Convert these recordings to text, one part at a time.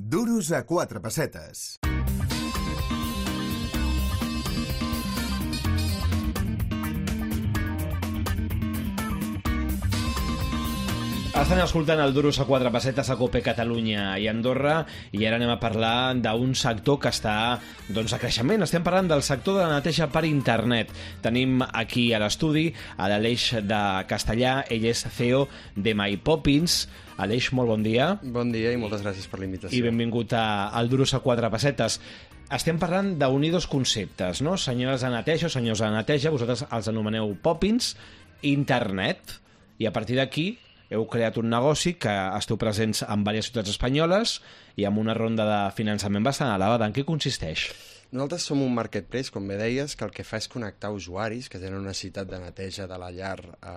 Duros a 4 pessetes. Estan escoltant el Duros a 4 pessetes a COPE Catalunya i Andorra, i ara anem a parlar d'un sector que està a creixement. Estem parlant del sector de la neteja per internet. Tenim aquí a l'estudi a l'Aleix de Castellà. Ell és CEO de MyPoppins. Aleix, molt bon dia. Bon dia i moltes gràcies per la invitació. I benvingut al Duros a 4 pessetes. Estem parlant d'unir dos conceptes, no? Senyores de neteja o senyors de neteja, vosaltres els anomeneu Poppins, internet, i a partir d'aquí heu creat un negoci que esteu presents en diverses ciutats espanyoles i amb una ronda de finançament bastant elevada. En què consisteix? Nosaltres som un marketplace, com bé deies, que el que fa és connectar usuaris que tenen una necessitat de neteja de la llar,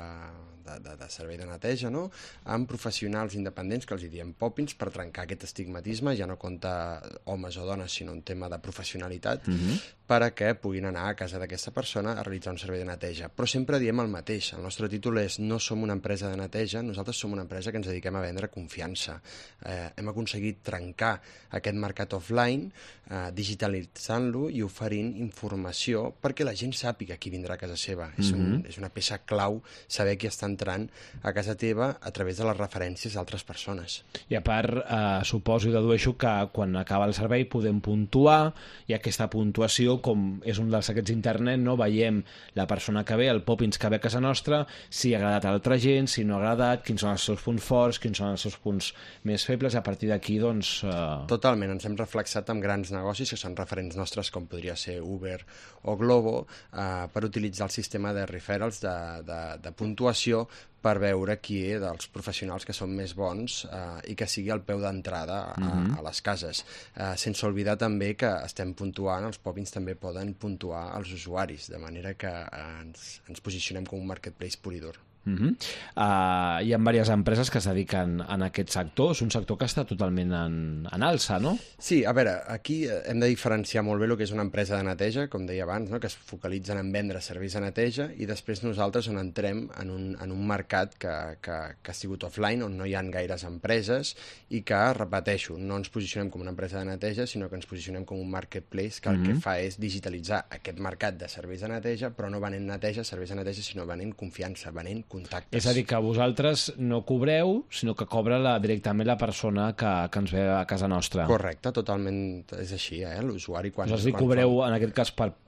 de servei de neteja, no?, amb professionals independents, que els diem Poppins, per trencar aquest estigmatisme. Ja no compta homes o dones, sinó un tema de professionalitat, perquè puguin anar a casa d'aquesta persona a realitzar un servei de neteja. Però sempre diem el mateix. El nostre títol és: no som una empresa de neteja, nosaltres som una empresa que ens dediquem a vendre confiança. Hem aconseguit trencar aquest mercat offline, digitalitzant-lo i oferint informació perquè la gent sàpiga qui vindrà a casa seva. És una peça clau saber qui està entrant a casa teva a través de les referències d'altres persones. I a part, suposo i dedueixo que quan acaba el servei podem puntuar, i aquesta puntuació, com és un dels secrets d'internet, no? Veiem la persona que ve, el Poppins que ve a casa nostra, si ha agradat a altra gent, si no ha agradat, quins són els seus punts forts, quins són els seus punts més febles, i a partir d'aquí, doncs... Totalment, ens hem reflexat amb grans negocis que són referents nostres, com podria ser Uber o Glovo, per utilitzar el sistema de referrals, de puntuació, per veure qui dels professionals que són més bons i que sigui el peu d'entrada a les cases. Sense oblidar també que estem puntuant, els Poppins també poden puntuar els usuaris, de manera que ens posicionem com un marketplace pur i dur. Hi ha diverses empreses que es dediquen a aquest sector. És un sector que està totalment en alça, no? Sí, a veure, aquí hem de diferenciar molt bé el que és una empresa de neteja, com deia abans, no?, que es focalitzen en vendre serveis de neteja, i després nosaltres on entrem en un mercat que ha sigut offline, on no hi ha gaires empreses, i que, repeteixo, no ens posicionem com una empresa de neteja, sinó que ens posicionem com un marketplace que el que fa és digitalitzar aquest mercat de serveis de neteja, però no venent neteja, serveis de neteja, sinó venent confiança, venent contactes. És a dir, que vosaltres no cobreu, sinó que cobra directament la persona que ens ve a casa nostra. Correcte, totalment és així, l'usuari quan... Vosaltres li cobreu, en aquest cas, per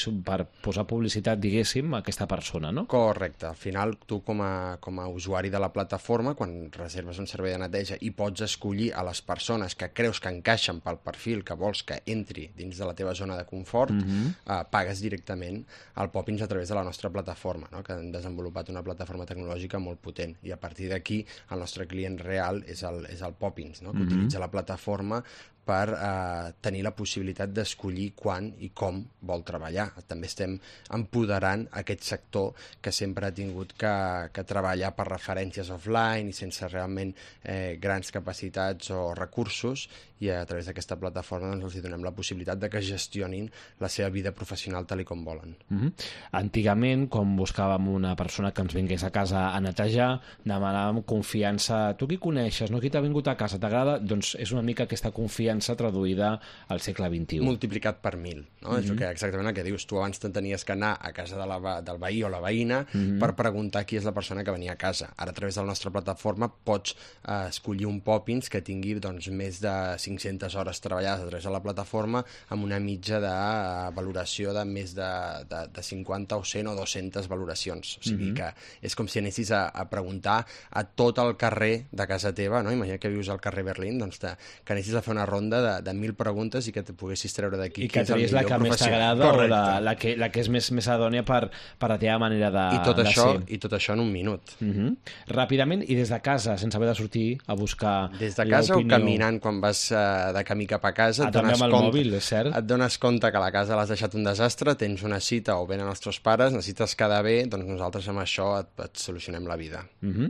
posar publicitat, diguéssim, a aquesta persona, no? Correcte. Al final, tu com a usuari de la plataforma, quan reserves un servei de neteja i pots escollir a les persones que creus que encaixen pel perfil que vols que entri dins de la teva zona de confort, pagues directament al Poppins a través de la nostra plataforma, no?, que hem desenvolupat una plataforma tecnològica molt potent, i a partir d'aquí el nostre client real és el Poppins, no?, que utilitza la plataforma per tenir la possibilitat d'escollir quan i com vol treballar. També estem empoderant aquest sector que sempre ha tingut que treballar per referències offline i sense realment grans capacitats o recursos, i a través d'aquesta plataforma els donem la possibilitat de que gestionin la seva vida professional tal com volen. Antigament, quan buscàvem una persona que ens vingués a casa a netejar, demanàvem confiança. Tu qui coneixes, no? Qui t'ha vingut a casa, t'agrada? Doncs és una mica aquesta confiança traduïda al segle XXI. Multiplicat per 1000, no? És exactament el que dius. Tu abans tenies que anar a casa del veí o la veïna per preguntar qui és la persona que venia a casa. Ara, a través de la nostra plataforma, pots escollir un Poppins que tingui més de 500 hores treballades a través de la plataforma, amb una mitja de valoració de més de 50 o 100 o 200 valoracions. O sigui que és com si anessis a preguntar a tot el carrer de casa teva, no? Imagina que vius al carrer Berlín, doncs que anessis a fer una ronda de 1000 preguntes i que te poguessis treure d'aquí. I que tries la que més t'agrada o la que és més adònia per la teva manera de ser. I tot això en un minut. Ràpidament, i des de casa, sense haver de sortir a buscar l'opinió. Des de casa o caminant quan vas de camí cap a casa, també amb el mòbil, és cert? Et dones compte que la casa l'has deixat un desastre, tens una cita o venen els teus pares, necessites quedar bé, doncs nosaltres amb això et solucionem la vida.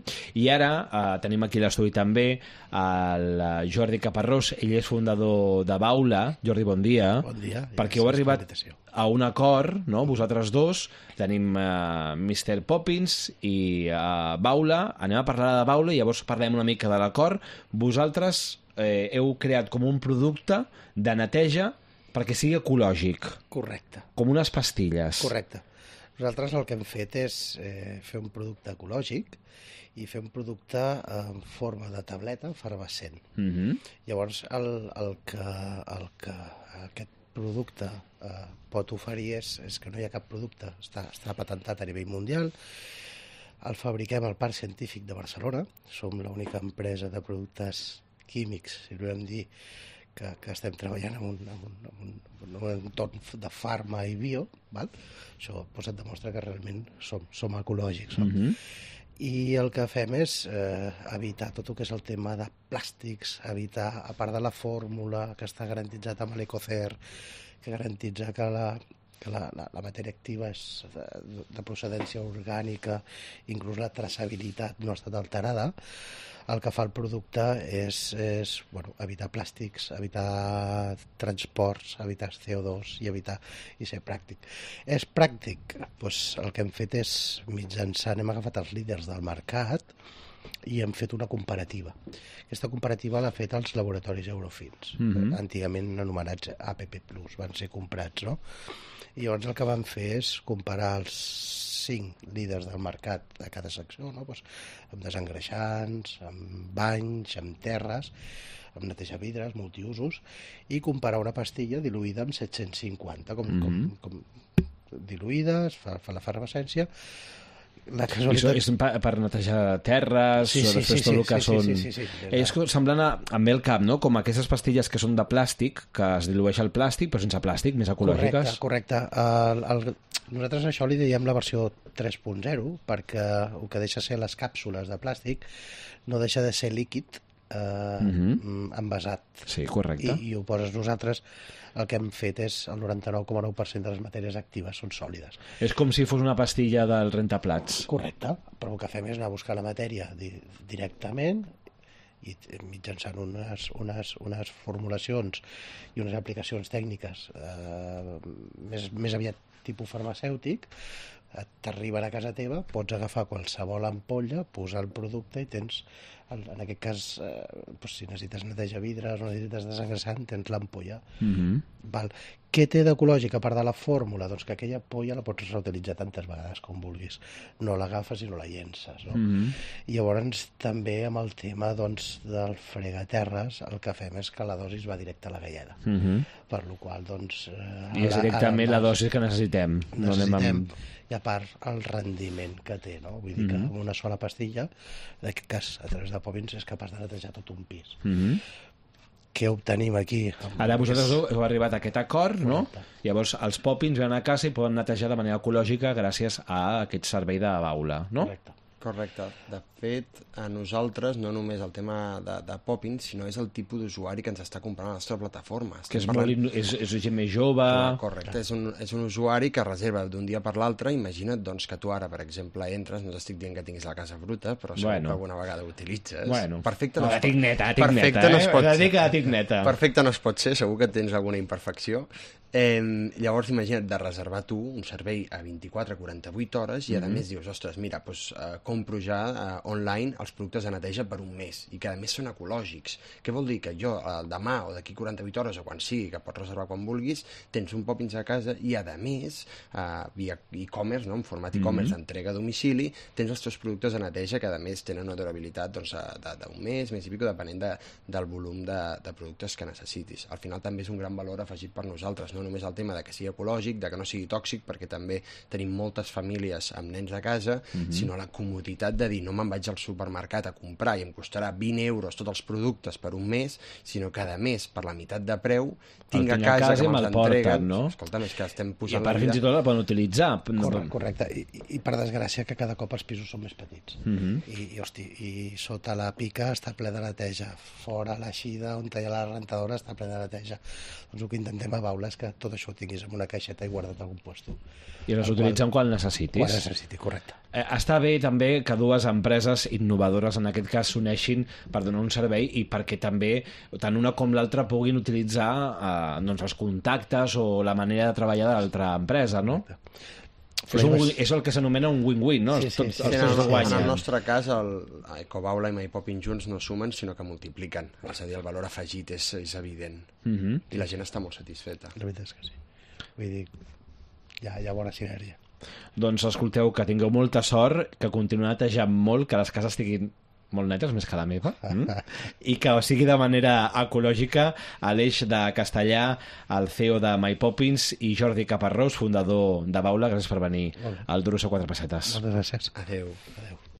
I ara tenim aquí a l'estudi també el Jordi Caparrós. Ell és fundador de Baula. Jordi, bon dia. Bon dia. Perquè heu arribat a un acord, no?, vosaltres dos. Tenim Mr. Poppins i Baula. Anem a parlar de Baula i llavors parlem una mica de l'acord. Vosaltres heu creat com un producte de neteja perquè sigui ecològic. Correcte. Com unes pastilles. Correcte. Nosaltres el que hem fet és fer un producte ecològic i fer un producte en forma de tableta efervescent. Llavors, el que aquest producte pot oferir és que no hi ha cap producte, està patentat a nivell mundial, el fabriquem al Parc Científic de Barcelona, som l'única empresa de productes químics, si volem dir, que estem treballant en un entorn de farma i bio, val? Això et demostra que realment som ecològics. I el que fem és evitar tot el que és el tema de plàstics, evitar, a part de la fórmula que està garantitzat amb l'Ecocer, que garantitza que la matèria activa és de procedència orgànica, inclús la traçabilitat no ha estat alterada. El que fa el producte és evitar plàstics, evitar transports, evitar CO2 i ser pràctic. És pràctic? Doncs el que hem fet és, mitjançant, hem agafat els líders del mercat i hem fet una comparativa. Aquesta comparativa l'ha fet als laboratoris Eurofins, antigament anomenats APP+, van ser comprats, no? I llavors el que van fer és comparar els 5 líders del mercat de cada secció, no? Pues, amb desengreixants, amb banys, amb terres, amb neteja vidres, multiusos, i comparar una pastilla diluïda amb 750, com diluïdes, fa l'efervescència. La casualitat... És per netejar terres, després tot el que són... Sí. És semblant amb el cap, no? Com aquestes pastilles que són de plàstic, que es dilueix el plàstic, però sense plàstic, més ecològiques. Correcte. Nosaltres això li diem la versió 3.0, perquè el que deixa ser les càpsules de plàstic no deixa de ser líquid envasat. Sí, correcte. I ho poses nosaltres... El que hem fet és el 99,9% de les matèries actives són sòlides. És com si fos una pastilla del rentaplats. Correcte, però el que fem és anar a buscar la matèria directament i mitjançant unes formulacions i unes aplicacions tècniques més aviat tipus farmacèutic, t'arriben a casa teva, pots agafar qualsevol ampolla, posar el producte i tens, en aquest cas, si necessites netejar vidres o necessites desengreixant, tens l'ampolla. Val. Què té d'ecològic, a part de la fórmula? Doncs que aquella ampolla la pots reutilitzar tantes vegades com vulguis. No l'agafes i no la llences. No? I llavors també amb el tema del fregaterres el que fem és que la dosis va directa a la galleda. Per la qual doncs... I és directament la dosi que necessitem. I a part el rendiment que té, no? Vull dir que amb una sola pastilla, en aquest cas a través de Poppins, és capaç de netejar tot un pis. Què obtenim aquí? Ara vosaltres heu arribat a aquest acord, no? Llavors els Poppins van a casa i poden netejar de manera ecològica gràcies a aquest servei de baula, no? Correcte. De fet, a nosaltres, no només el tema de Poppins, sinó és el tipus d'usuari que ens està comprant a la nostra plataforma. Que és gent més jove... Correcte, és un usuari que reserva d'un dia per l'altre. Imagina't doncs, que tu ara, per exemple, entres, no t'estic dient que tinguis la casa bruta, però segur que alguna vegada ho utilitzes. Perfecte no es pot ser, segur que tens alguna imperfecció. Llavors, imagina't de reservar tu un servei a 24-48 hores i a més dius, ostres, mira, compro ja online els productes de neteja per un mes i que a més són ecològics. Què vol dir? Que jo demà o d'aquí 48 hores o quan sigui, que pots reservar quan vulguis, tens un Poppins a casa i a més via e-commerce, no? En format e-commerce d'entrega a domicili, tens els teus productes de neteja que a més tenen una durabilitat d'un mes i pico, depenent del volum de productes que necessitis. Al final també és un gran valor afegit per nosaltres, no només el tema de que sigui ecològic, de que no sigui tòxic, perquè també tenim moltes famílies amb nens a casa, sinó la comoditat de dir no me'n vaig al supermercat a comprar i em costarà 20 euros tots els productes per un mes, sinó que a més per la meitat de preu tinc a casa que me'ls entreguen. No? Escolta'm, és que estem posant la vida... I a part fins i tot la poden utilitzar. Correcte. I per desgràcia que cada cop els pisos són més petits. I sota la pica està ple de neteja. Fora l'eixida on hi ha la rentadora està ple de neteja. Doncs el que intentem a Baula és que tot això ho tinguis en una caixeta i guardat a algun lloc. I les utilitzen quan necessitis. Quan necessiti, correcte. Està bé també que dues empreses innovadores en aquest cas s'uneixin per donar un servei i perquè també tant una com l'altra puguin utilitzar els contactes o la manera de treballar de l'altra empresa, no? És el que s'anomena un win-win, no? Sí, sí, Els sí. tots En el guanyen. nostre cas, el Ecobaula i My Poppin junts no sumen, sinó que multipliquen. És a dir, el valor afegit és evident. I la gent està molt satisfeta. La veritat és que sí. Vull dir, hi ha bona sinergia. Doncs escolteu, que tingueu molta sort, que continuï netejant molt, que les cases estiguin molt netes, més que la meva, i que sigui de manera ecològica. Aleix de Castellà, el CEO de My Poppins, i Jordi Caparrós, fundador de Baula. Gràcies per venir al Duros a 4 pessetes. Moltes gràcies. Adéu. Adéu.